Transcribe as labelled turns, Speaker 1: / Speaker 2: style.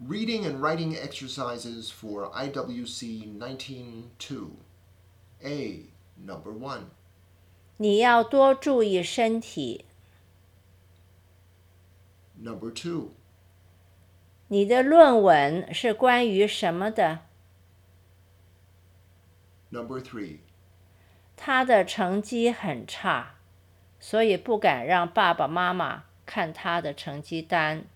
Speaker 1: Reading and writing exercises for IWC 19-2. A. Number 1.
Speaker 2: 你要多注意身体。
Speaker 1: Number 2.
Speaker 2: 你的论文是关于什么的？
Speaker 1: Number 3.
Speaker 2: 他的成绩很差，所以不敢让爸爸妈妈看他的成绩单。